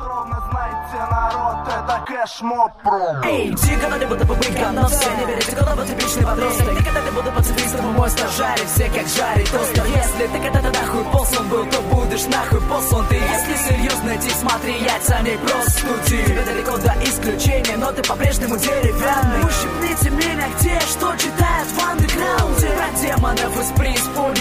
ровно знайте, народ, это кэшмоб про. Эй, ты когда-либо побыть говном, все не верите, голова типичный подросток. Ты когда-либо пацифистом, мой стажарь, все как жарит тостер. Если ты когда-то нахуй послан был, то будешь нахуй послан ты. Если серьезно идти, смотри, яйца не простуди. Тебе далеко до исключения, но ты по-прежнему деревянный. Ущипните меня где, что читает в андеграунде. Про демонов из преисподней